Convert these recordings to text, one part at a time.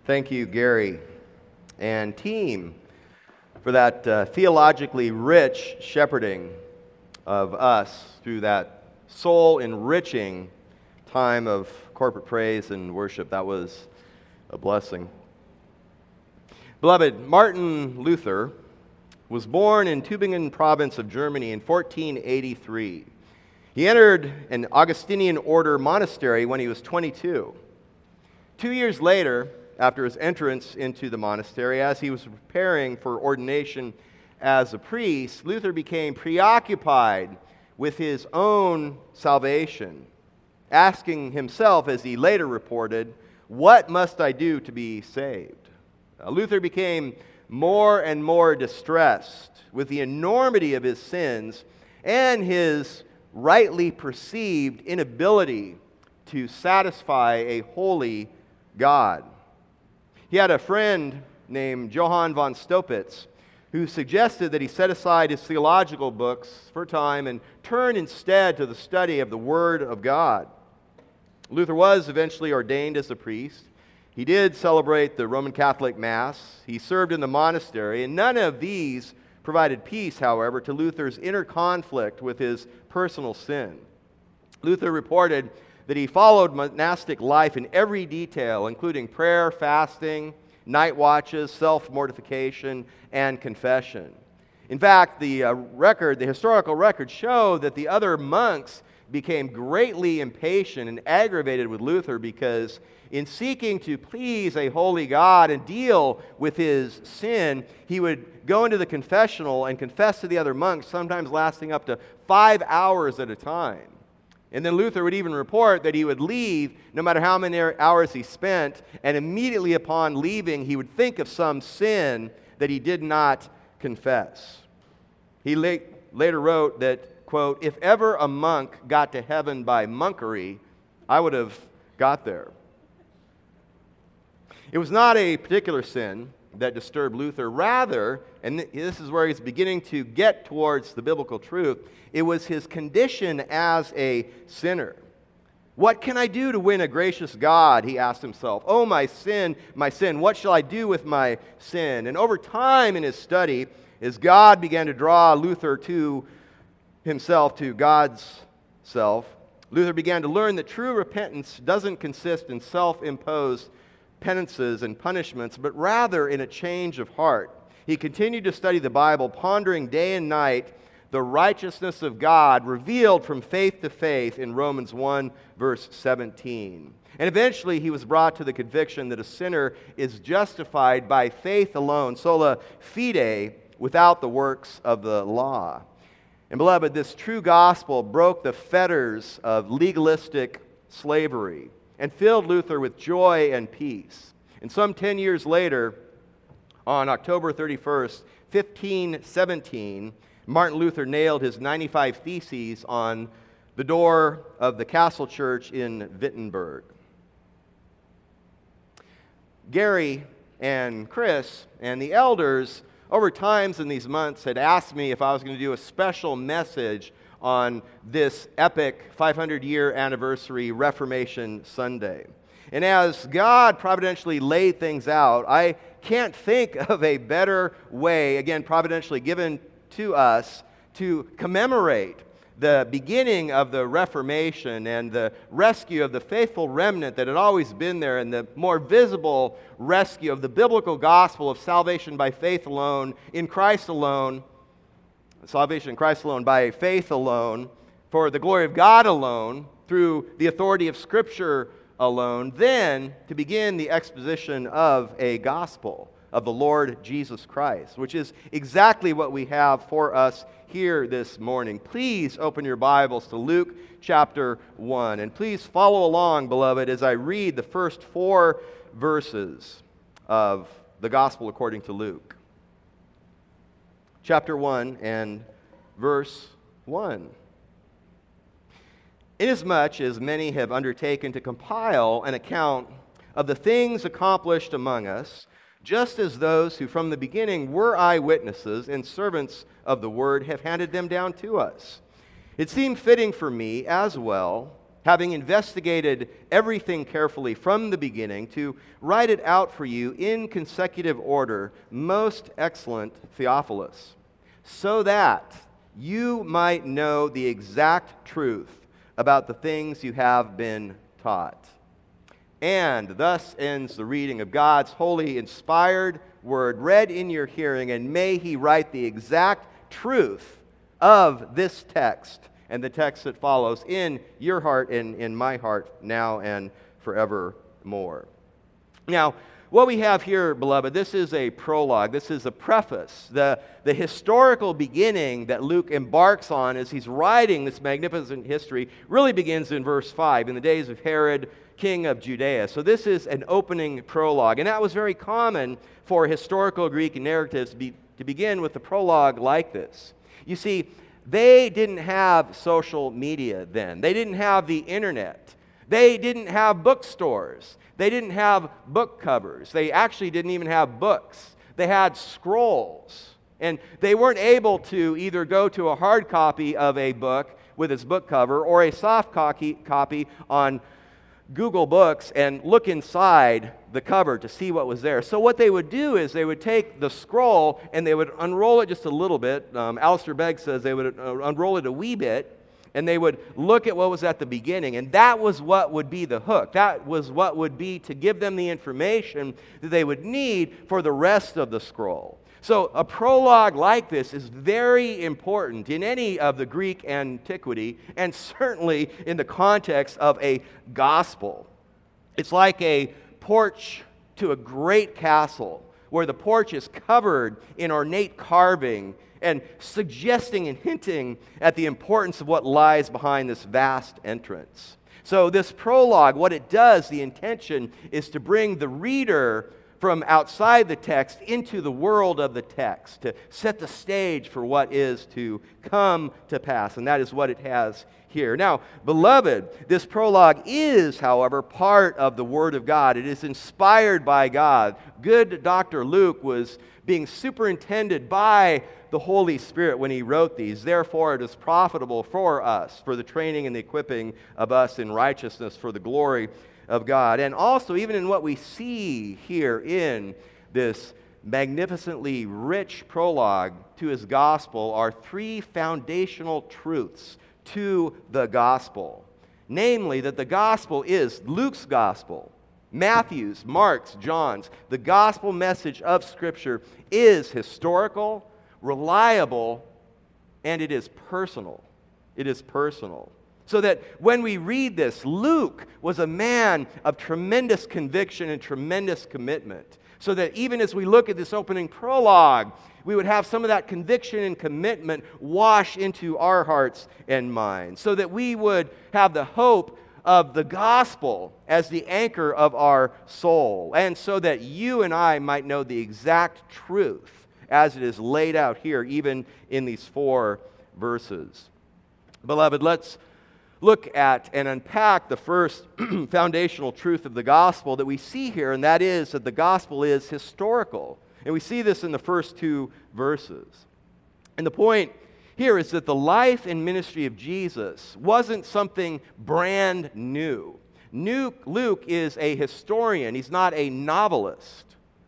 Thank you, Gary and team, for that theologically rich shepherding of us through that soul-enriching time of corporate praise and worship. That was a blessing. Beloved, Martin Luther was born in Tübingen province of Germany in 1483. He entered an Augustinian order monastery when he was 22. 2 years later, after his entrance into the monastery, as he was preparing for ordination as a priest, Luther became preoccupied with his own salvation, asking himself, as he later reported, "What must I do to be saved?" Luther became more and more distressed with the enormity of his sins and his rightly perceived inability to satisfy a holy God. He had a friend named Johann von Stopitz who suggested that he set aside his theological books for a time and turn instead to the study of the Word of God. Luther was eventually ordained as a priest. He did celebrate the Roman Catholic Mass. He served in the monastery, and none of these provided peace, however, to Luther's inner conflict with his personal sin. Luther reported that he followed monastic life in every detail, including prayer, fasting, night watches, self-mortification, and confession. In fact, the historical records show that the other monks became greatly impatient and aggravated with Luther because in seeking to please a holy God and deal with his sin, he would go into the confessional and confess to the other monks, sometimes lasting up to 5 hours at a time. And then Luther would even report that he would leave no matter how many hours he spent, and immediately upon leaving, he would think of some sin that he did not confess. He later wrote that, quote, "If ever a monk got to heaven by monkery, I would have got there." It was not a particular sin that disturbed Luther. Rather, and this is where he's beginning to get towards the biblical truth, it was his condition as a sinner. What can I do to win a gracious God? He asked himself. Oh, my sin, what shall I do with my sin? And over time in his study, as God began to draw Luther to himself, to God's self, Luther began to learn that true repentance doesn't consist in self-imposed penances and punishments, but rather in a change of heart. He continued to study the Bible, pondering day and night the righteousness of God revealed from faith to faith in Romans 1, verse 17. And eventually he was brought to the conviction that a sinner is justified by faith alone, sola fide, without the works of the law. And beloved, this true gospel broke the fetters of legalistic slavery and filled Luther with joy and peace. And some 10 years later, on October 31st, 1517, Martin Luther nailed his 95 Theses on the door of the Castle Church in Wittenberg. Gary and Chris and the elders, over times in these months, had asked me if I was going to do a special message on this epic 500-year anniversary Reformation Sunday. And as God providentially laid things out, I can't think of a better way, again, providentially given to us, to commemorate the beginning of the Reformation and the rescue of the faithful remnant that had always been there, and the more visible rescue of the biblical gospel of salvation by faith alone, in Christ alone, salvation in Christ alone, by faith alone, for the glory of God alone, through the authority of Scripture alone, then to begin the exposition of a gospel of the Lord Jesus Christ, which is exactly what we have for us here this morning. Please open your Bibles to Luke chapter 1, and please follow along, beloved, as I read the first 4 verses of the gospel according to Luke. Chapter 1 and verse 1. Inasmuch as many have undertaken to compile an account of the things accomplished among us, just as those who from the beginning were eyewitnesses and servants of the word have handed them down to us, it seemed fitting for me as well, having investigated everything carefully from the beginning, to write it out for you in consecutive order, most excellent Theophilus, so that you might know the exact truth about the things you have been taught. And thus ends the reading of God's holy, inspired word, read in your hearing, and may He write the exact truth of this text and the text that follows in your heart and in my heart now and forevermore. Now, what we have here, beloved, this is a prologue. This is a preface. The historical beginning that Luke embarks on as he's writing this magnificent history really begins in verse 5, in the days of Herod, king of Judea. So this is an opening prologue. And that was very common for historical Greek narratives to begin with the prologue like this. You see, they didn't have social media then. They didn't have the internet. They didn't have bookstores. They didn't have book covers. They actually didn't even have books. They had scrolls. And they weren't able to either go to a hard copy of a book with its book cover or a soft copy on Google Books and look inside the cover to see what was there. So what they would do is they would take the scroll and they would unroll it just a little bit. Alistair Begg says they would unroll it a wee bit, and they would look at what was at the beginning, and that was what would be the hook. That was what would be to give them the information that they would need for the rest of the scroll. So a prologue like this is very important in any of the Greek antiquity, and certainly in the context of a gospel. It's like a porch to a great castle, where the porch is covered in ornate carving and suggesting and hinting at the importance of what lies behind this vast entrance. So this prologue, what it does, the intention is to bring the reader from outside the text into the world of the text, to set the stage for what is to come to pass. And that is what it has here. Now, beloved, this prologue is, however, part of the Word of God. It is inspired by God. Good Dr. Luke was being superintended by the Holy Spirit when he wrote these. Therefore, it is profitable for us, for the training and the equipping of us in righteousness, for the glory of God. And also, even in what we see here in this magnificently rich prologue to his gospel are three foundational truths to the gospel. Namely, that the gospel is Luke's gospel, Matthew's, Mark's, John's. The gospel message of Scripture is historical, reliable, and it is personal. It is personal. So that when we read this, Luke was a man of tremendous conviction and tremendous commitment. So that even as we look at this opening prologue, we would have some of that conviction and commitment wash into our hearts and minds. So that we would have the hope of the gospel as the anchor of our soul. And so that you and I might know the exact truth as it is laid out here, even in these 4 verses. Beloved, let's look at and unpack the first foundational truth of the gospel that we see here, and that is that the gospel is historical. And we see this in the first 2 verses. And the point here is that the life and ministry of Jesus wasn't something brand new. Luke is a historian. He's not a novelist.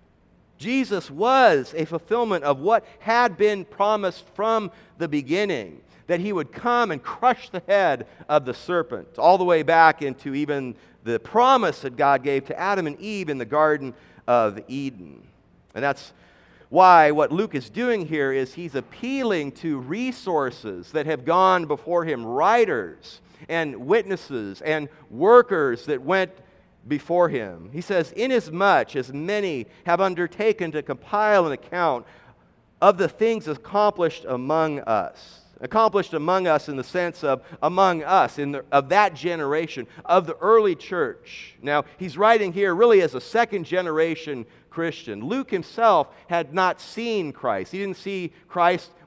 Jesus was a fulfillment of what had been promised from the beginning, that he would come and crush the head of the serpent, all the way back into even the promise that God gave to Adam and Eve in the Garden of Eden. And that's why what Luke is doing here is he's appealing to resources that have gone before him, writers and witnesses and workers that went before him. He says, inasmuch as many have undertaken to compile an account of the things accomplished among us. Accomplished among us in the sense of among us, of that generation, of the early church. Now, he's writing here really as a second generation Christian. Luke himself had not seen Christ. He didn't see Christ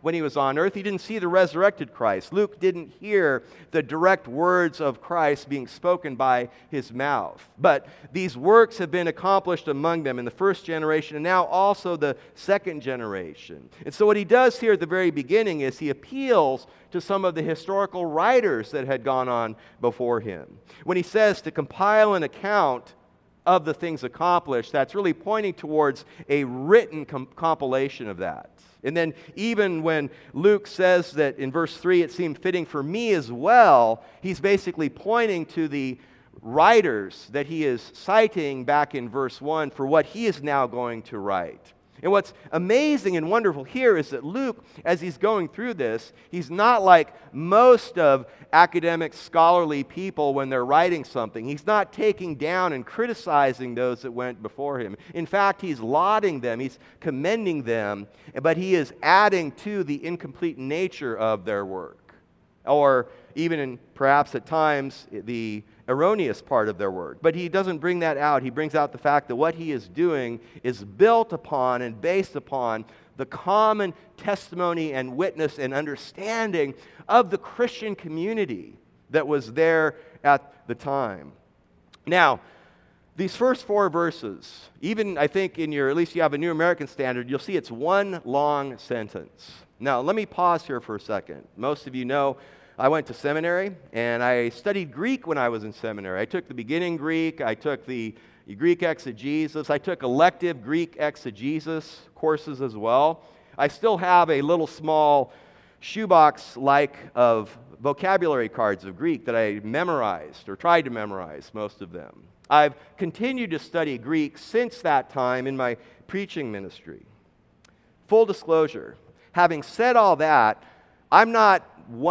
when he was on earth. He didn't see the resurrected Christ. Luke didn't hear the direct words of Christ being spoken by his mouth. But these works have been accomplished among them in the first generation and now also the second generation. And so what he does here at the very beginning is he appeals to some of the historical writers that had gone on before him. When he says to compile an account of the things accomplished, that's really pointing towards a written compilation of that. And then even when Luke says that in verse 3, it seemed fitting for me as well, he's basically pointing to the writers that he is citing back in verse 1 for what he is now going to write. And what's amazing and wonderful here is that Luke, as he's going through this, he's not like most of academic scholarly people when they're writing something. He's not taking down and criticizing those that went before him. In fact, he's lauding them, he's commending them, but he is adding to the incomplete nature of their work. Or even in perhaps at times the erroneous part of their work. But he doesn't bring that out. He brings out the fact that what he is doing is built upon and based upon the common testimony and witness and understanding of the Christian community that was there at the time. Now, these first 4 verses, even I think at least you have a New American Standard, you'll see it's one long sentence. Now, let me pause here for a second. Most of you know I went to seminary, and I studied Greek when I was in seminary. I took the beginning Greek, I took the Greek exegesis, I took elective Greek exegesis courses as well. I still have a little small shoebox-like of vocabulary cards of Greek that I memorized, or tried to memorize, most of them. I've continued to study Greek since that time in my preaching ministry. Full disclosure, having said all that, I'm not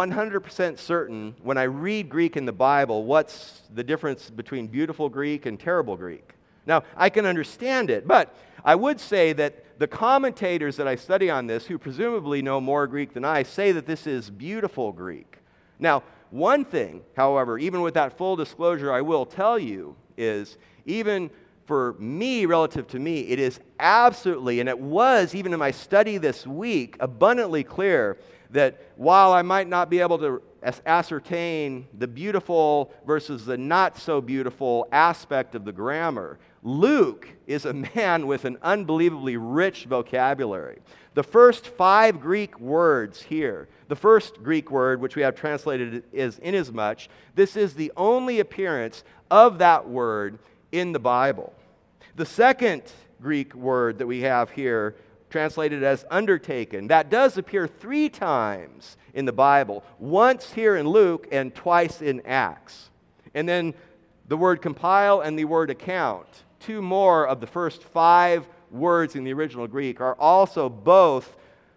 100% certain when I read Greek in the Bible what's the difference between beautiful Greek and terrible Greek. Now, I can understand it, but I would say that the commentators that I study on this, who presumably know more Greek than I, say that this is beautiful Greek. Now, one thing, however, even with that full disclosure, I will tell you is even for me, relative to me, it is absolutely, and it was even in my study this week, abundantly clear that while I might not be able to ascertain the beautiful versus the not so beautiful aspect of the grammar, Luke is a man with an unbelievably rich vocabulary. The first 5 Greek words here, the first Greek word, which we have translated is inasmuch, this is the only appearance of that word in the Bible. The second Greek word that we have here, translated as undertaken, that does appear 3 times in the Bible, once here in Luke and twice in Acts. And then the word compile and the word account, 2 more of the first 5 words in the original Greek, are also both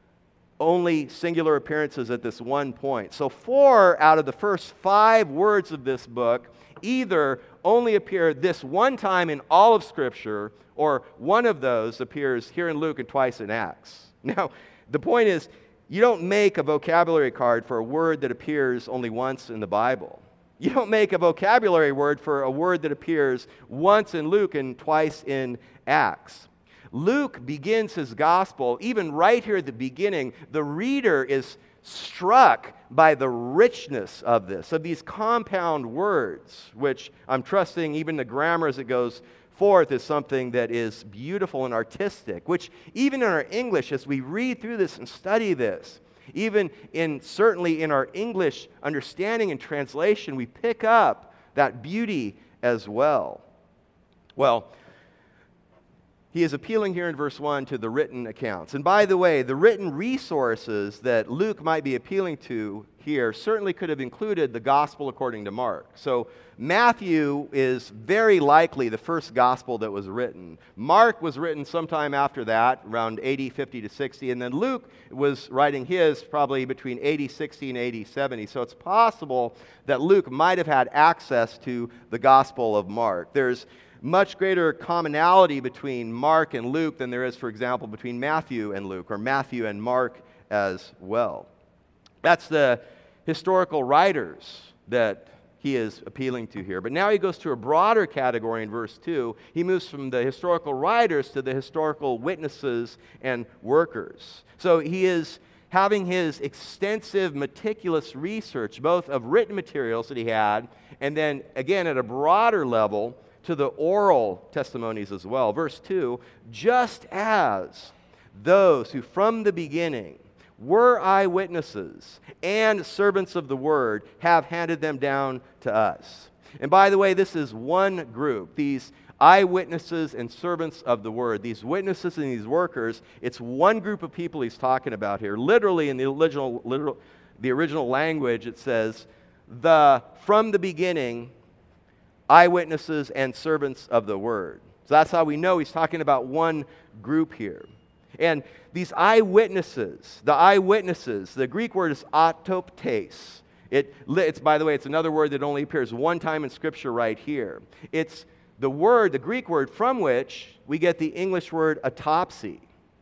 only singular appearances at this one point. So 4 out of the first 5 words of this book either only appear this one time in all of Scripture, or one of those appears here in Luke and twice in Acts. Now, the point is, you don't make a vocabulary card for a word that appears only once in the Bible. You don't make a vocabulary word for a word that appears once in Luke and twice in Acts. Luke begins his gospel, even right here at the beginning, the reader is struck by the richness of this, of these compound words, which I'm trusting even the grammar as it goes forth is something that is beautiful and artistic, which even in our English, as we read through this and study this, even certainly in our English understanding and translation, we pick up that beauty as well. Well, he is appealing here in verse 1 to the written accounts. And by the way, the written resources that Luke might be appealing to here certainly could have included the gospel according to Mark. So Matthew is very likely the first gospel that was written. Mark was written sometime after that, around AD 50 to 60, and then Luke was writing his probably between AD 60 and AD 70. So it's possible that Luke might have had access to the gospel of Mark. There's much greater commonality between Mark and Luke than there is, for example, between Matthew and Luke, or Matthew and Mark as well. That's the historical writers that he is appealing to here. But now he goes to a broader category in verse 2. He moves from the historical writers to the historical witnesses and workers. So he is having his extensive, meticulous research, both of written materials that he had, and then, again, at a broader level, to the oral testimonies as well. Verse 2, just as those who from the beginning were eyewitnesses and servants of the word have handed them down to us. And by the way, this is one group, these eyewitnesses and servants of the word, these witnesses and these workers. It's one group of people he's talking about here. Literally, in the original language, it says, from the beginning, eyewitnesses and servants of the word. So that's how we know he's talking about one group here. And these eyewitnesses, the Greek word is autoptes. It's, by the way, it's another word that only appears one time in Scripture right here. It's the Greek word from which we get the English word autopsy.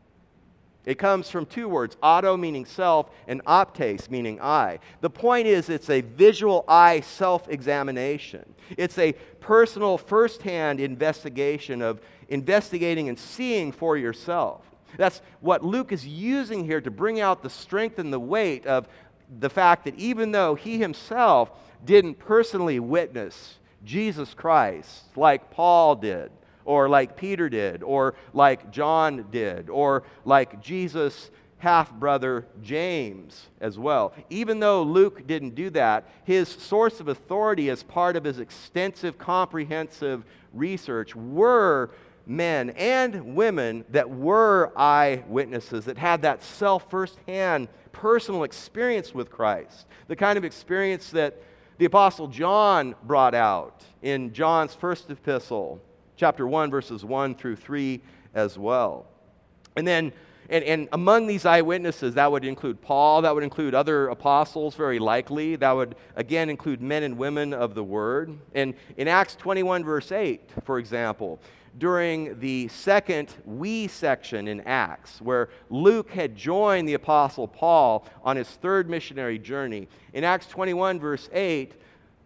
It comes from two words, auto meaning self and optes meaning eye. The point is it's a visual eye self-examination. It's a personal first-hand investigation of investigating and seeing for yourself. That's what Luke is using here to bring out the strength and the weight of the fact that even though he himself didn't personally witness Jesus Christ like Paul did, or like Peter did, or like John did, or like Jesus' half-brother James as well. Even though Luke didn't do that, his source of authority as part of his extensive, comprehensive research were men and women that were eyewitnesses, that had that first-hand personal experience with Christ, the kind of experience that the Apostle John brought out in John's first epistle, chapter 1, verses 1 through 3 as well. And then, and among these eyewitnesses, that would include Paul, that would include other apostles, very likely. That would, again, include men and women of the Word. And in Acts 21, verse 8, for example, during the second we section in Acts, where Luke had joined the Apostle Paul on his third missionary journey, in Acts 21, verse 8,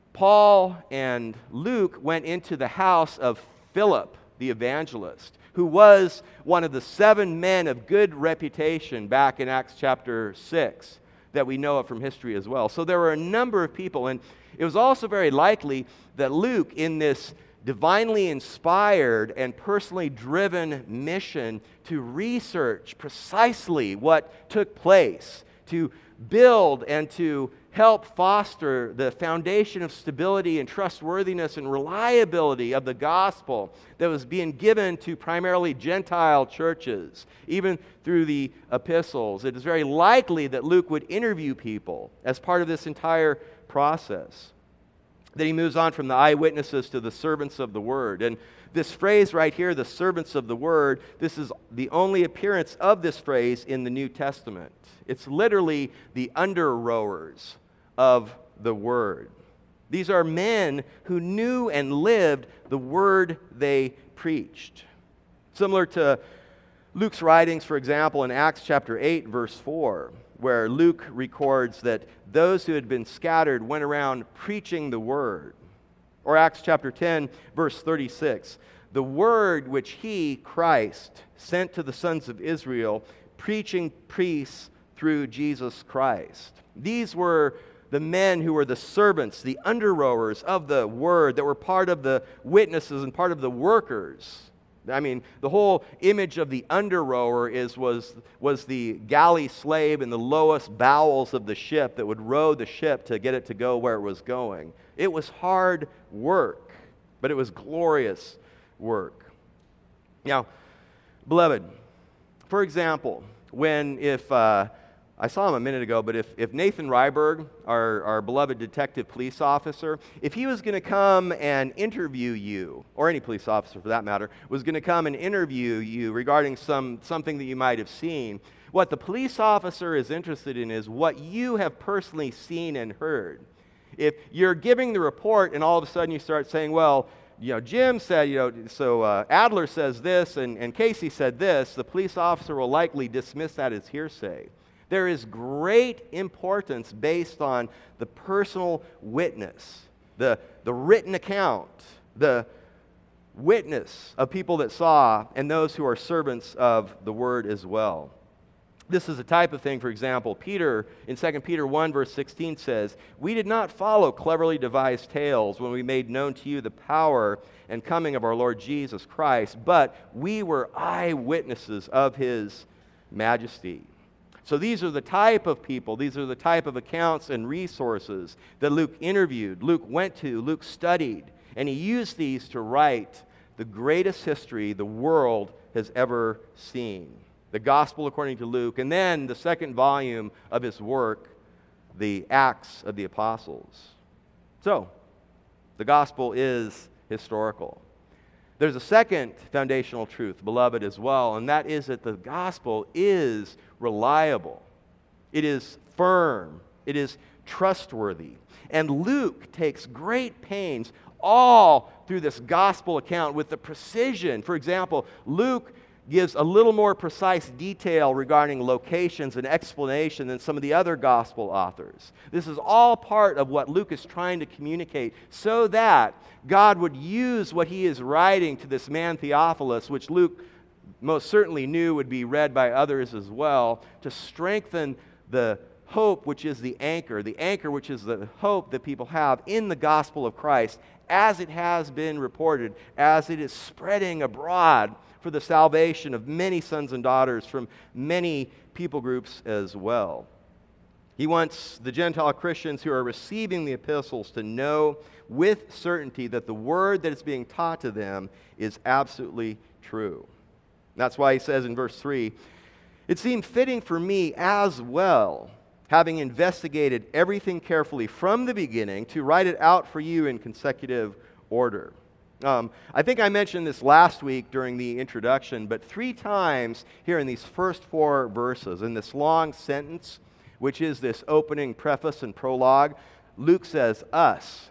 Paul and Luke went into the house of Philip, the evangelist, who was one of the 7 men of good reputation back in Acts chapter 6 that we know of from history as well. So there were a number of people, and it was also very likely that Luke, in this divinely inspired and personally driven mission to research precisely what took place, to build and to help foster the foundation of stability and trustworthiness and reliability of the gospel that was being given to primarily Gentile churches, even through the epistles. It is very likely that Luke would interview people as part of this entire process. Then he moves on from the eyewitnesses to the servants of the word. And this phrase right here, the servants of the word, this is the only appearance of this phrase in the New Testament. It's literally the under-rowers of the word. These are men who knew and lived the word they preached. Similar to Luke's writings, for example, in Acts chapter 8, verse 4, where Luke records that those who had been scattered went around preaching the word. Or Acts chapter 10, verse 36, the word which he, Christ, sent to the sons of Israel, preaching peace through Jesus Christ. These were the men who were the servants, the under-rowers of the word, that were part of the witnesses and part of the workers. I mean, the whole image of the under-rower was the galley slave in the lowest bowels of the ship that would row the ship to get it to go where it was going. It was hard work, but it was glorious work. Now, beloved, for example, if I saw him a minute ago, but if Nathan Ryberg, our beloved detective police officer, if he was going to come and interview you, or any police officer for that matter, was going to come and interview you regarding something that you might have seen, what the police officer is interested in is what you have personally seen and heard. If you're giving the report and all of a sudden you start saying, well, Jim said, Adler says this and Casey said this, the police officer will likely dismiss that as hearsay. There is great importance based on the personal witness, the written account, the witness of people that saw, and those who are servants of the word as well. This is a type of thing, for example, Peter, in 2 Peter 1, verse 16 says, "We did not follow cleverly devised tales when we made known to you the power and coming of our Lord Jesus Christ, but we were eyewitnesses of his majesty." So these are the type of people, these are the type of accounts and resources that Luke interviewed, Luke went to, Luke studied, and he used these to write the greatest history the world has ever seen. The Gospel according to Luke, and then the second volume of his work, the Acts of the Apostles. So, the Gospel is historical. There's a second foundational truth, beloved, as well, and that is that the Gospel is reliable. It is firm. It is trustworthy. And Luke takes great pains all through this Gospel account with the precision. For example, Luke gives a little more precise detail regarding locations and explanation than some of the other gospel authors. This is all part of what Luke is trying to communicate so that God would use what he is writing to this man Theophilus, which Luke most certainly knew would be read by others as well, to strengthen the hope which is the anchor which is the hope that people have in the gospel of Christ as it has been reported, as it is spreading abroad for the salvation of many sons and daughters from many people groups as well. He wants the Gentile Christians who are receiving the epistles to know with certainty that the word that is being taught to them is absolutely true. That's why he says in verse 3, "It seemed fitting for me as well, having investigated everything carefully from the beginning, to write it out for you in consecutive order." I think I mentioned this last week during the introduction, but 3 times here in these first 4 verses, in this long sentence, which is this opening preface and prologue, Luke says, us.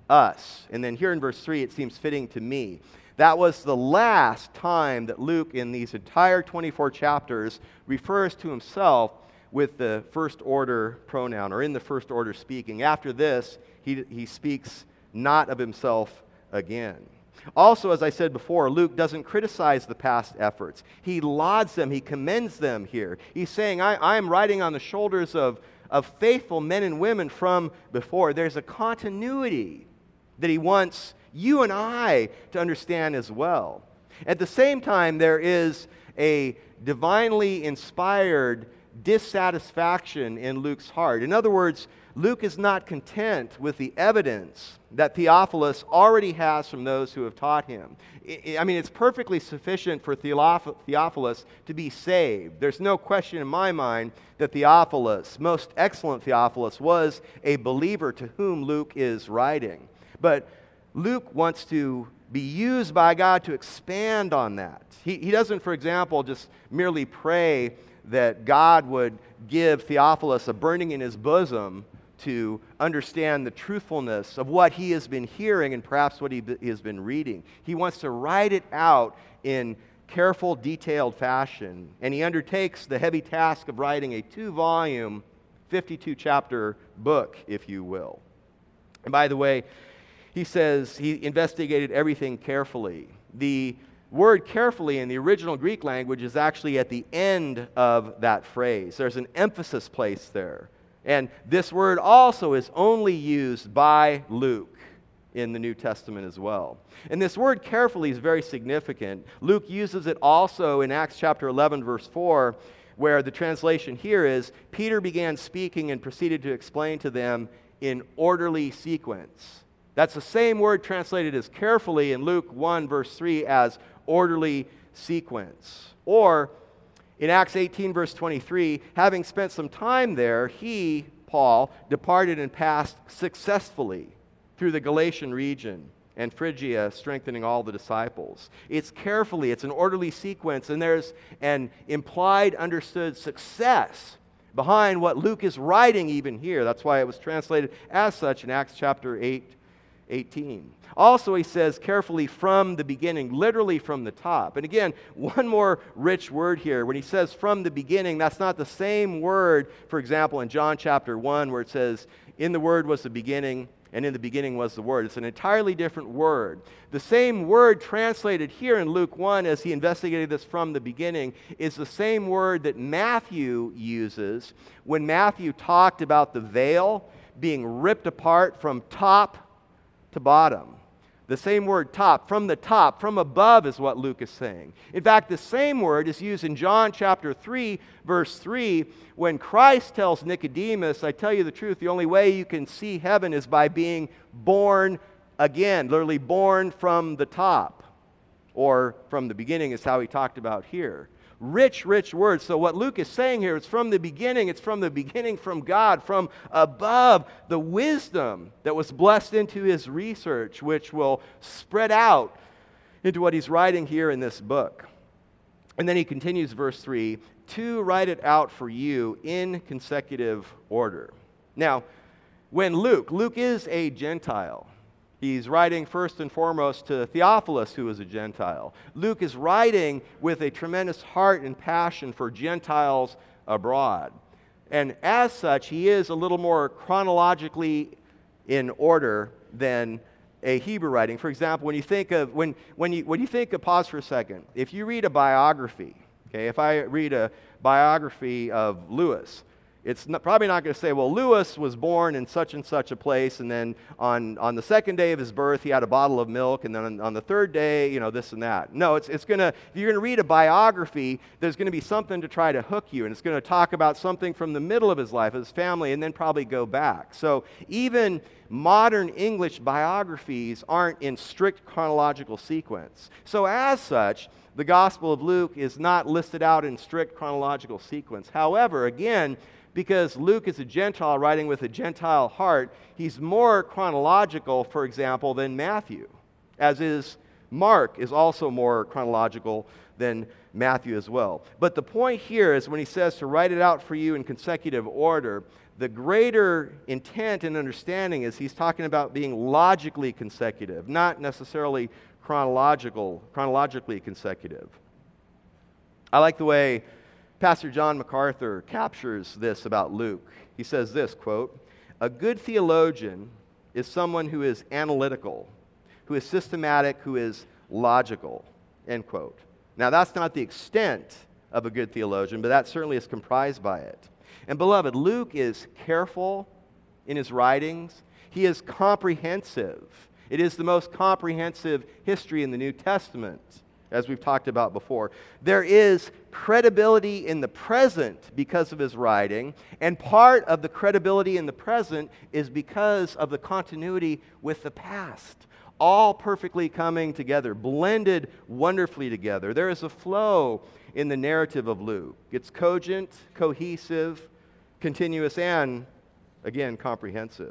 And then here in verse 3, "It seems fitting to me." That was the last time that Luke, in these entire 24 chapters, refers to himself with the first order pronoun, or in the first order speaking. After this, he speaks not of himself again. Also, as I said before, Luke doesn't criticize the past efforts. He lauds them, he commends them here. He's saying, I am writing on the shoulders of faithful men and women from before. There's a continuity that he wants you and I to understand as well. At the same time, there is a divinely inspired dissatisfaction in Luke's heart. In other words, Luke is not content with the evidence that Theophilus already has from those who have taught him. It's perfectly sufficient for Theophilus to be saved. There's no question in my mind that Theophilus, most excellent Theophilus, was a believer to whom Luke is writing. But Luke wants to be used by God to expand on that. He doesn't, for example, just merely pray that God would give Theophilus a burning in his bosom to understand the truthfulness of what he has been hearing and perhaps what he has been reading. He wants to write it out in careful, detailed fashion, and he undertakes the heavy task of writing a 2-volume, 52-chapter book, if you will. And by the way, he says he investigated everything carefully. The word carefully in the original Greek language is actually at the end of that phrase. There's an emphasis placed there. And this word also is only used by Luke in the New Testament as well. And this word carefully is very significant. Luke uses it also in Acts chapter 11, verse 4, where the translation here is, "Peter began speaking and proceeded to explain to them in orderly sequence." That's the same word translated as carefully in Luke 1, verse 3 as orderly sequence. Or in Acts 18, verse 23, having spent some time there, he, Paul, departed and passed successfully through the Galatian region and Phrygia, strengthening all the disciples. It's carefully, it's an orderly sequence, and there's an implied, understood success behind what Luke is writing even here. That's why it was translated as such in Acts chapter 18. Also, he says carefully from the beginning, literally from the top. And again, one more rich word here. When he says from the beginning, that's not the same word, for example, in John chapter 1, where it says, "In the Word was the beginning, And in the beginning was the Word. It's an entirely different word. The same word translated here in Luke 1 as he investigated this from the beginning is the same word that Matthew uses when Matthew talked about the veil being ripped apart from top to bottom. The same word top, from above is what Luke is saying. In fact, the same word is used in John chapter 3, verse 3, when Christ tells Nicodemus, I tell you the truth, the only way you can see heaven is by being born again, literally born from the top, or from the beginning is how he talked about here. Rich, rich words. So what Luke is saying here is from the beginning from God, from above, the wisdom that was blessed into his research, which will spread out into what he's writing here in this book. And then he continues, verse 3, to write it out for you in consecutive order. Now, when Luke is a Gentile. He's writing first and foremost to Theophilus, who is a Gentile. Luke is writing with a tremendous heart and passion for Gentiles abroad. And as such, he is a little more chronologically in order than a Hebrew writing. For example, when you think of, pause for a second. If you read a biography, okay, if I read a biography of Lewis, it's probably not going to say, well, Lewis was born in such and such a place, and then on the second day of his birth, he had a bottle of milk, and then on the third day, this and that. No, it's going to, if you're going to read a biography, there's going to be something to try to hook you, and it's going to talk about something from the middle of his life, his family, and then probably go back. So even modern English biographies aren't in strict chronological sequence. So as such, the Gospel of Luke is not listed out in strict chronological sequence. However, again, because Luke is a Gentile writing with a Gentile heart, he's more chronological, for example, than Matthew, as is Mark is also more chronological than Matthew as well. But the point here is when he says to write it out for you in consecutive order, the greater intent and understanding is he's talking about being logically consecutive, not necessarily chronologically consecutive. I like the way Pastor John MacArthur captures this about Luke. He says this, quote, "A good theologian is someone who is analytical, who is systematic, who is logical," end quote. Now, that's not the extent of a good theologian, but that certainly is comprised by it. And beloved, Luke is careful in his writings. He is comprehensive. It is the most comprehensive history in the New Testament, as we've talked about before. There is credibility in the present because of his writing, and part of the credibility in the present is because of the continuity with the past. All perfectly coming together, blended wonderfully together. There is a flow in the narrative of Luke. It's cogent, cohesive, continuous, and, again, comprehensive.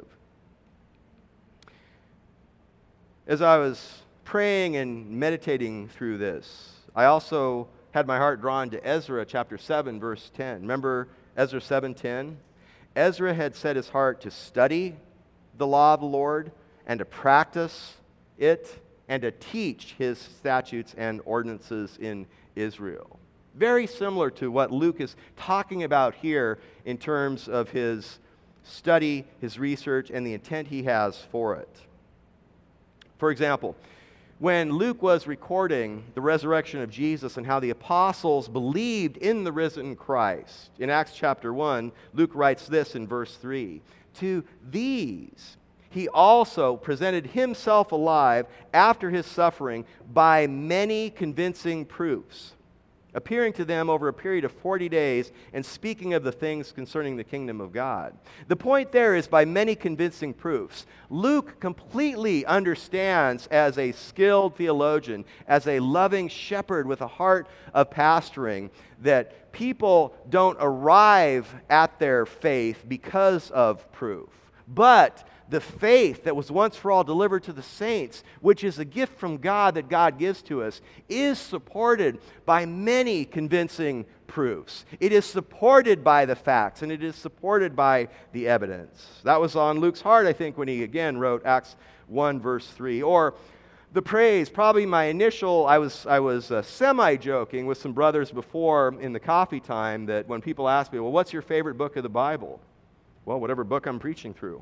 As I was praying and meditating through this, I also had my heart drawn to Ezra chapter 7, verse 10. Remember Ezra 7:10? Ezra had set his heart to study the law of the Lord and to practice it and to teach his statutes and ordinances in Israel. Very similar to what Luke is talking about here in terms of his study, his research, and the intent he has for it. For example, when Luke was recording the resurrection of Jesus and how the apostles believed in the risen Christ, in Acts chapter 1, Luke writes this in verse 3, "To these he also presented himself alive after his suffering by many convincing proofs, appearing to them over a period of 40 days and speaking of the things concerning the kingdom of God." The point there is by many convincing proofs. Luke completely understands, as a skilled theologian, as a loving shepherd with a heart of pastoring, that people don't arrive at their faith because of proof, but the faith that was once for all delivered to the saints, which is a gift from God that God gives to us, is supported by many convincing proofs. It is supported by the facts, and it is supported by the evidence. That was on Luke's heart, I think, when he again wrote Acts 1, verse 3. Or the praise, probably my initial, I was semi-joking with some brothers before in the coffee time that when people ask me, well, what's your favorite book of the Bible? Well, whatever book I'm preaching through.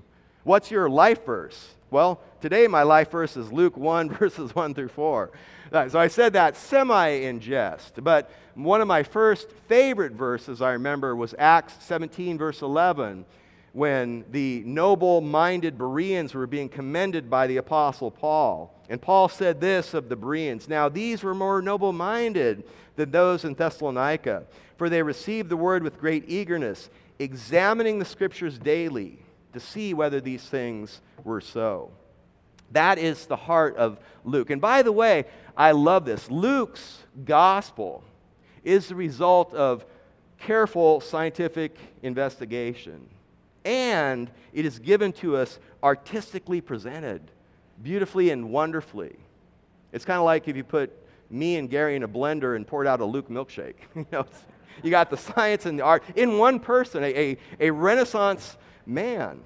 What's your life verse? Well, today my life verse is Luke 1, verses 1 through 4. So I said that semi in jest, but one of my first favorite verses I remember was Acts 17, verse 11, when the noble-minded Bereans were being commended by the Apostle Paul. And Paul said this of the Bereans, "Now these were more noble-minded than those in Thessalonica, for they received the word with great eagerness, examining the Scriptures daily to see whether these things were so." That is the heart of Luke. And by the way, I love this. Luke's gospel is the result of careful scientific investigation. And it is given to us artistically presented, beautifully and wonderfully. It's kind of like if you put me and Gary in a blender and poured out a Luke milkshake. You got the science and the art in one person, a Renaissance man.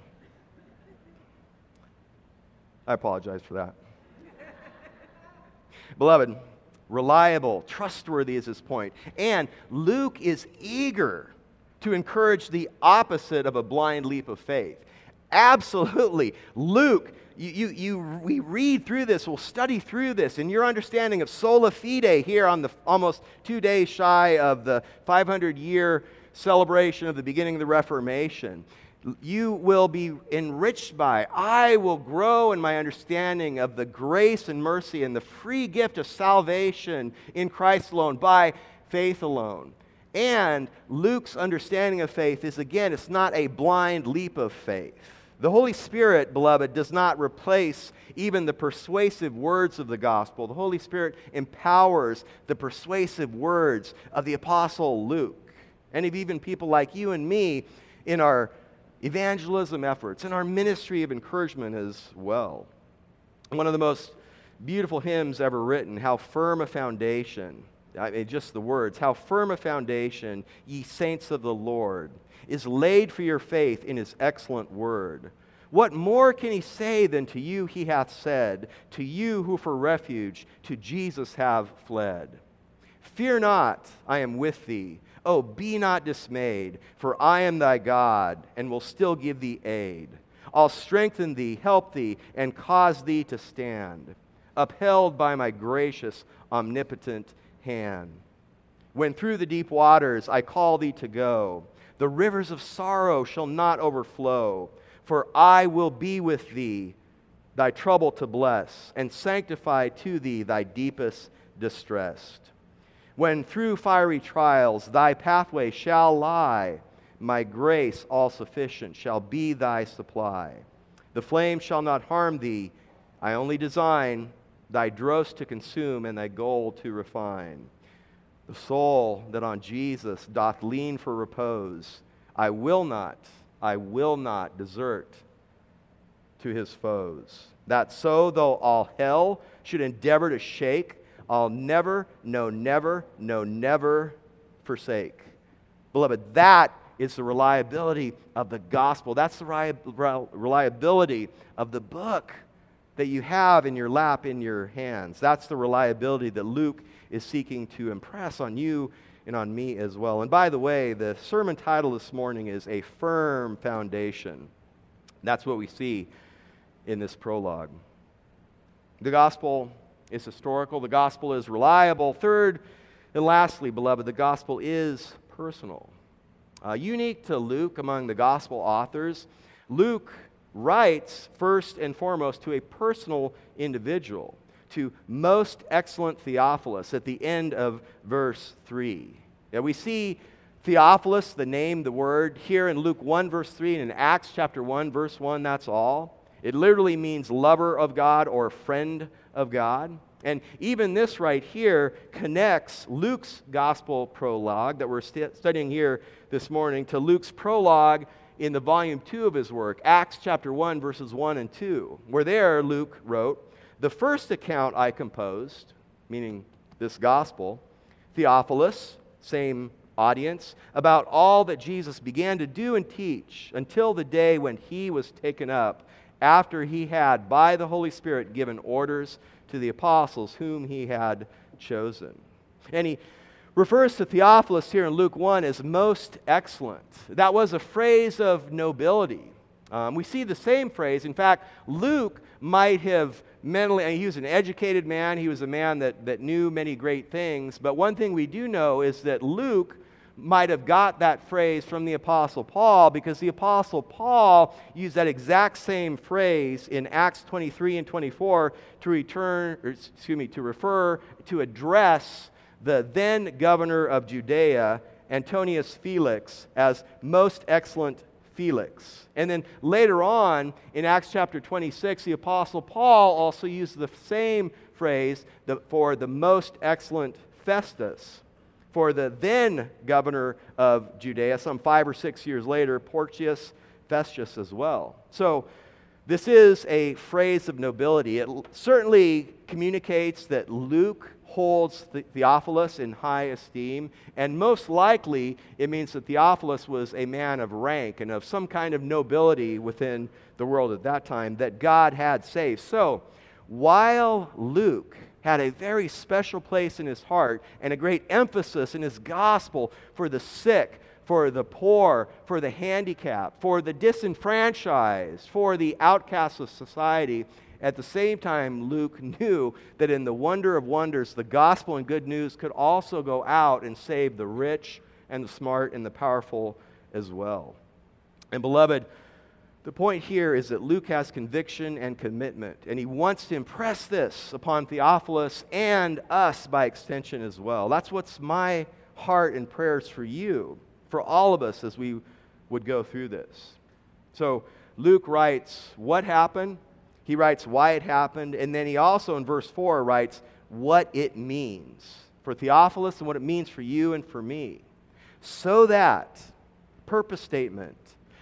I apologize for that. Beloved, reliable, trustworthy is his point. And Luke is eager to encourage the opposite of a blind leap of faith. Absolutely. Luke, we read through this, we'll study through this, and your understanding of sola fide here on the almost 2 days shy of the 500-year celebration of the beginning of the Reformation, you will be enriched by. I will grow in my understanding of the grace and mercy and the free gift of salvation in Christ alone, by faith alone. And Luke's understanding of faith is, again, it's not a blind leap of faith. The Holy Spirit, beloved, does not replace even the persuasive words of the gospel. The Holy Spirit empowers the persuasive words of the Apostle Luke, and of even people like you and me in our evangelism efforts, in our ministry of encouragement as well. One of the most beautiful hymns ever written, "How Firm a Foundation," I mean, just the words, "How firm a foundation, ye saints of the Lord, is laid for your faith in his excellent word. What more can he say than to you he hath said, to you who for refuge to Jesus have fled? Fear not, I am with thee. Oh, be not dismayed, for I am thy God, and will still give thee aid. I'll strengthen thee, help thee, and cause thee to stand, upheld by my gracious, omnipotent hand. When through the deep waters I call thee to go, the rivers of sorrow shall not overflow, for I will be with thee, thy trouble to bless, and sanctify to thee thy deepest distress. When through fiery trials thy pathway shall lie, my grace all sufficient shall be thy supply. The flame shall not harm thee, I only design thy dross to consume and thy gold to refine. The soul that on Jesus doth lean for repose, I will not desert to his foes. That so, though all hell should endeavor to shake, I'll never forsake. Beloved, that is the reliability of the gospel. That's the reliability of the book that you have in your lap, in your hands. That's the reliability that Luke is seeking to impress on you and on me as well. And by the way, the sermon title this morning is A Firm Foundation. That's what we see in this prologue. The gospel is historical. The gospel is reliable. Third and lastly, beloved, the gospel is personal. Unique to Luke among the gospel authors, Luke writes first and foremost to a personal individual, to most excellent Theophilus at the end of verse 3. Now we see Theophilus, the name, the word, here in Luke 1 verse 3 and in Acts chapter 1 verse 1, that's all. It literally means lover of God or friend of God. And even this right here connects Luke's gospel prologue that we're studying here this morning to Luke's prologue in the volume 2 of his work, Acts chapter 1 verses 1 and 2, where there Luke wrote, "The first account I composed," meaning this gospel, "Theophilus," same audience, "about all that Jesus began to do and teach until the day when he was taken up, after he had, by the Holy Spirit, given orders to the apostles whom he had chosen." And he refers to Theophilus here in Luke 1 as most excellent. That was a phrase of nobility. We see the same phrase. In fact, Luke might have mentally, he was an educated man, he was a man that knew many great things, but one thing we do know is that Luke might have got that phrase from the Apostle Paul, because the Apostle Paul used that exact same phrase in Acts 23 and 24 to address the then governor of Judea, Antonius Felix, as most excellent Felix. And then later on in Acts chapter 26, the Apostle Paul also used the same phrase for the most excellent Festus, for the then governor of Judea, some 5 or 6 years later, Porcius Festus as well. So this is a phrase of nobility. It certainly communicates that Luke holds Theophilus in high esteem, and most likely it means that Theophilus was a man of rank and of some kind of nobility within the world at that time that God had saved. So while Luke had a very special place in his heart and a great emphasis in his gospel for the sick, for the poor, for the handicapped, for the disenfranchised, for the outcasts of society, at the same time, Luke knew that in the wonder of wonders, the gospel and good news could also go out and save the rich and the smart and the powerful as well. And beloved, the point here is that Luke has conviction and commitment, and he wants to impress this upon Theophilus and us by extension as well. That's what's my heart and prayers for you, for all of us as we would go through this. So Luke writes what happened, he writes why it happened, and then he also in verse 4 writes what it means for Theophilus and what it means for you and for me. So that, purpose statement,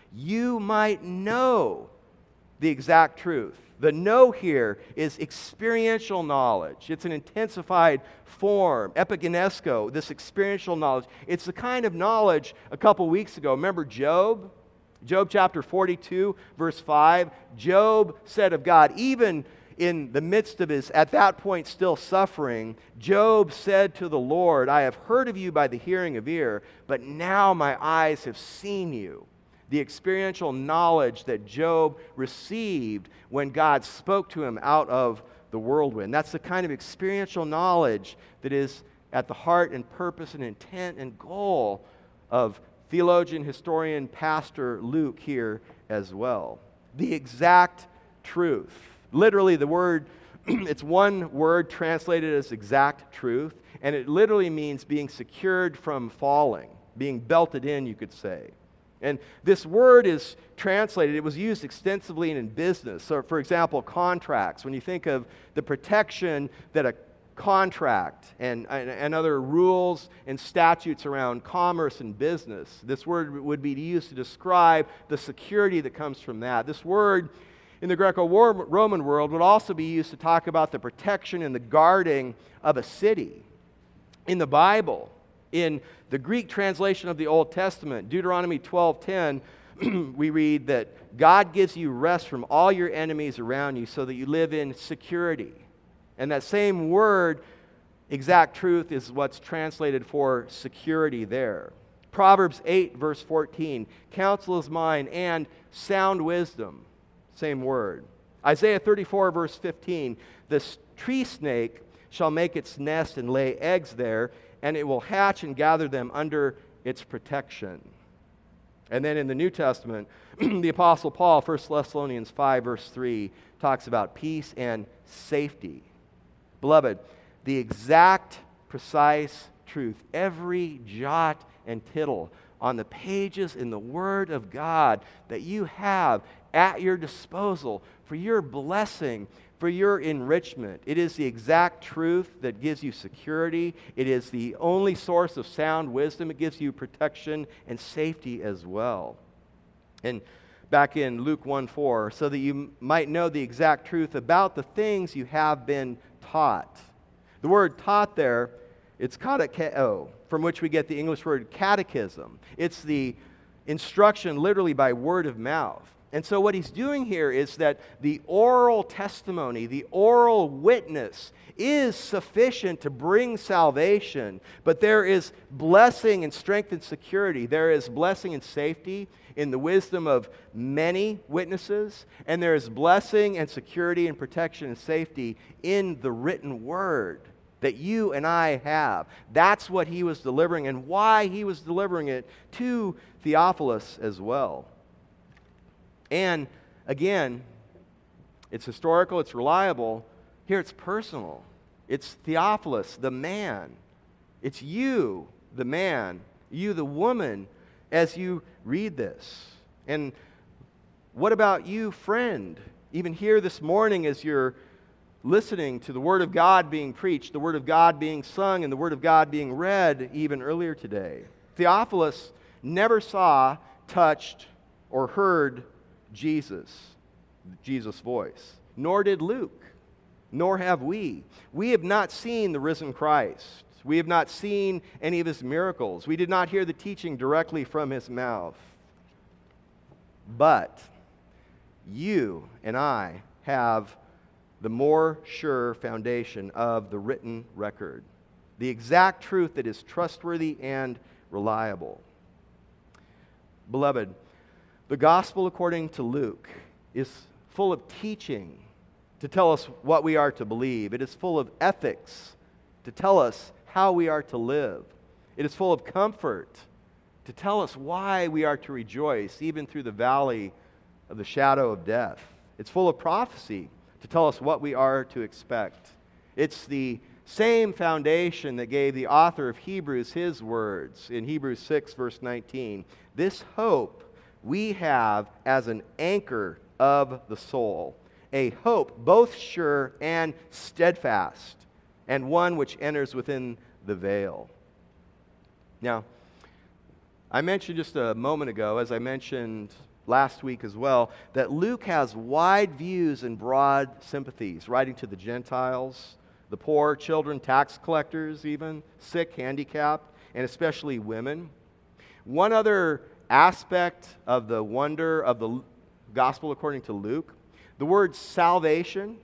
you might know the exact truth. The know here is experiential knowledge. It's an intensified form, epigenesko, this experiential knowledge. It's the kind of knowledge a couple weeks ago. Remember Job? Job chapter 42, verse 5. Job said of God, even in the midst of his, at that point, still suffering, Job said to the Lord, I have heard of you by the hearing of ear, but now my eyes have seen you. The experiential knowledge that Job received when God spoke to him out of the whirlwind. That's the kind of experiential knowledge that is at the heart and purpose and intent and goal of theologian, historian, pastor Luke here as well. The exact truth. Literally the word, it's one word translated as exact truth, and it literally means being secured from falling, being belted in, you could say. And this word is translated, it was used extensively in business. So, for example, contracts. When you think of the protection that a contract and other rules and statutes around commerce and business, this word would be used to describe the security that comes from that. This word in the Greco-Roman world would also be used to talk about the protection and the guarding of a city. In the Bible, in the Greek translation of the Old Testament, Deuteronomy 12:10, we read that God gives you rest from all your enemies around you so that you live in security. And that same word, exact truth, is what's translated for security there. Proverbs 8, verse 14, counsel is mine and sound wisdom, same word. Isaiah 34, verse 15, the tree snake shall make its nest and lay eggs there, and it will hatch and gather them under its protection. And then in the New Testament, the Apostle Paul, 1 Thessalonians 5, verse 3, talks about peace and safety. Beloved, the exact, precise truth, every jot and tittle on the pages in the Word of God that you have at your disposal for your blessing, for your enrichment. It is the exact truth that gives you security. It is the only source of sound wisdom. It gives you protection and safety as well. And back in Luke 1:4, so that you might know the exact truth about the things you have been taught. The word taught there, it's katecheo, from which we get the English word catechism. It's the instruction literally by word of mouth. And so what he's doing here is that the oral testimony, the oral witness is sufficient to bring salvation, but there is blessing and strength and security. There is blessing and safety in the wisdom of many witnesses, and there is blessing and security and protection and safety in the written word that you and I have. That's what he was delivering and why he was delivering it to Theophilus as well. And again, it's historical, it's reliable. Here it's personal. It's Theophilus, the man. It's you, the man, you, the woman, as you read this. And what about you, friend? Even here this morning as you're listening to the Word of God being preached, the Word of God being sung, and the Word of God being read even earlier today. Theophilus never saw, touched, or heard Jesus' voice. Nor did Luke. Nor have we. We have not seen the risen Christ. We have not seen any of his miracles. We did not hear the teaching directly from his mouth. But you and I have the more sure foundation of the written record, the exact truth that is trustworthy and reliable. Beloved, the gospel according to Luke is full of teaching to tell us what we are to believe. It is full of ethics to tell us how we are to live. It is full of comfort to tell us why we are to rejoice even through the valley of the shadow of death. It's full of prophecy to tell us what we are to expect. It's the same foundation that gave the author of Hebrews his words in Hebrews 6, verse 19. This hope we have as an anchor of the soul, a hope both sure and steadfast, and one which enters within the veil. Now, I mentioned just a moment ago, as I mentioned last week as well, that Luke has wide views and broad sympathies, writing to the Gentiles, the poor, children, tax collectors even, sick, handicapped, and especially women. One other aspect of the wonder of the gospel according to Luke, the word salvation.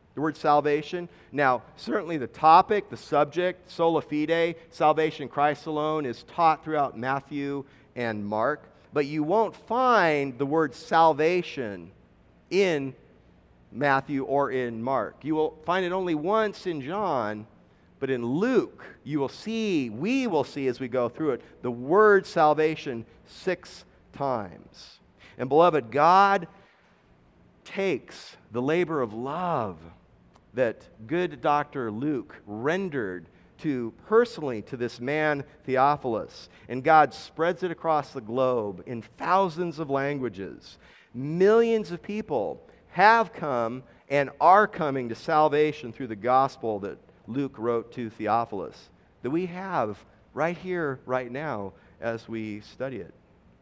Now, certainly the topic, the subject, sola fide, salvation in Christ alone, is taught throughout Matthew and Mark. But you won't find the word salvation in Matthew or in Mark. You will find it only once in John, but in Luke, we will see as we go through it, the word salvation 6 times. And beloved, God takes the labor of love that good Dr. Luke rendered personally to this man Theophilus, and God spreads it across the globe in thousands of languages. Millions of people have come and are coming to salvation through the gospel that Luke wrote to Theophilus, that we have right here, right now, as we study it.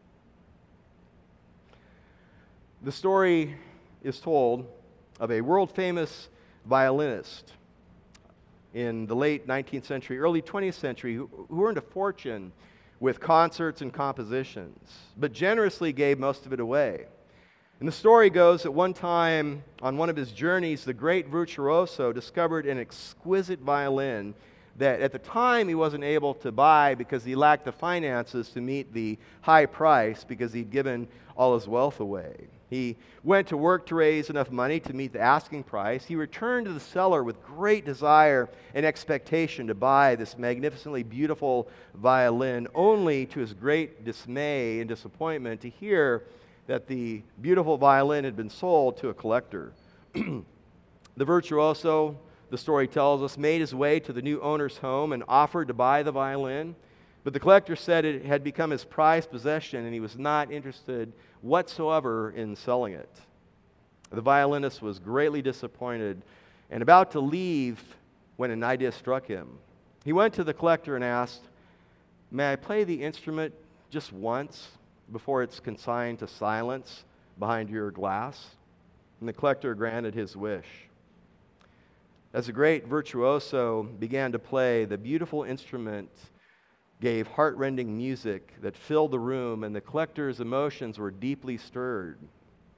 The story is told of a world-famous violinist in the late 19th century, early 20th century, who earned a fortune with concerts and compositions, but generously gave most of it away. And the story goes that one time, on one of his journeys, the great virtuoso discovered an exquisite violin that at the time he wasn't able to buy because he lacked the finances to meet the high price because he'd given all his wealth away. He went to work to raise enough money to meet the asking price. He returned to the seller with great desire and expectation to buy this magnificently beautiful violin, only to his great dismay and disappointment to hear that the beautiful violin had been sold to a collector. The virtuoso, the story tells us, made his way to the new owner's home and offered to buy the violin, but the collector said it had become his prized possession and he was not interested whatsoever in selling it. The violinist was greatly disappointed and about to leave when an idea struck him. He went to the collector and asked, "May I play the instrument just once before it's consigned to silence behind your glass?" And the collector granted his wish. As the great virtuoso began to play, the beautiful instrument gave heart-rending music that filled the room, and the collector's emotions were deeply stirred.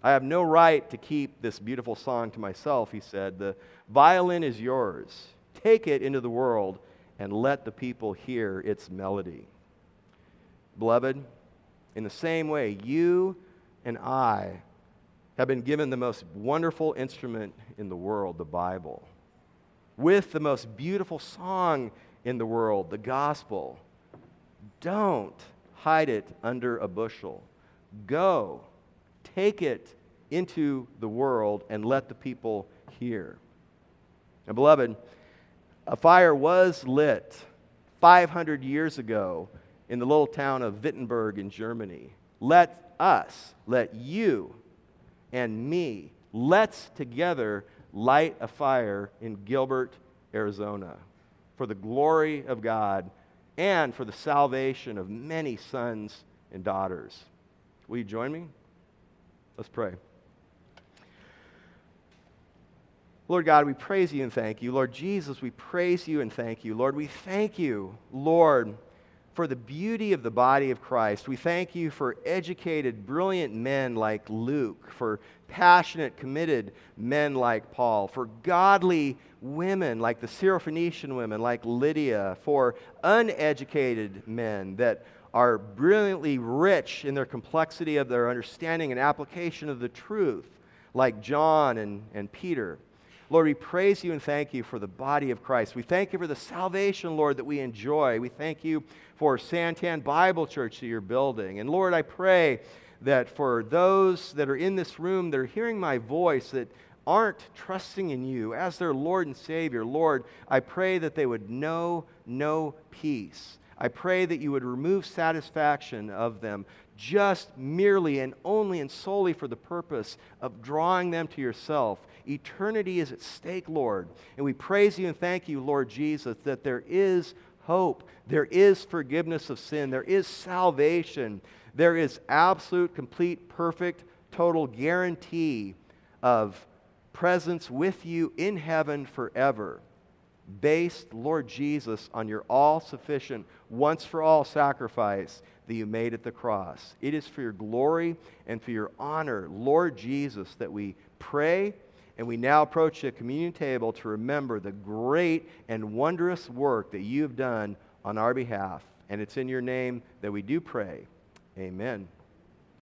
I have no right to keep this beautiful song to myself, he said. The violin is yours. Take it into the world and let the people hear its melody. Beloved, in the same way, you and I have been given the most wonderful instrument in the world, the Bible, with the most beautiful song in the world, the gospel. Don't hide it under a bushel. Go, take it into the world and let the people hear. And beloved, a fire was lit 500 years ago in the little town of Wittenberg in Germany. Let you and me, let's together light a fire in Gilbert, Arizona, for the glory of God and for the salvation of many sons and daughters. Will you join me? Let's pray. Lord God, we praise you and thank you. Lord Jesus, we praise you and thank you. Lord, we thank you, Lord, for the beauty of the body of Christ. We thank you for educated, brilliant men like Luke, for passionate, committed men like Paul, for godly women like the Syrophoenician women like Lydia, for uneducated men that are brilliantly rich in their complexity of their understanding and application of the truth, like John and Peter. Lord, we praise you and thank you for the body of Christ. We thank you for the salvation, Lord, that we enjoy. We thank you for Santan Bible Church that you're building. And Lord, I pray that for those that are in this room that are hearing my voice that aren't trusting in you as their Lord and Savior, Lord, I pray that they would know peace. I pray that you would remove satisfaction of them just merely and only and solely for the purpose of drawing them to yourself. Eternity is at stake, Lord. And we praise you and thank you, Lord Jesus, that there is hope. There is forgiveness of sin. There is salvation. There is absolute, complete, perfect, total guarantee of presence with you in heaven forever, based, Lord Jesus, on your all-sufficient, once-for-all sacrifice that you made at the cross. It is for your glory and for your honor, Lord Jesus, that we pray, and we now approach the communion table to remember the great and wondrous work that you have done on our behalf. And it's in your name that we do pray. Amen.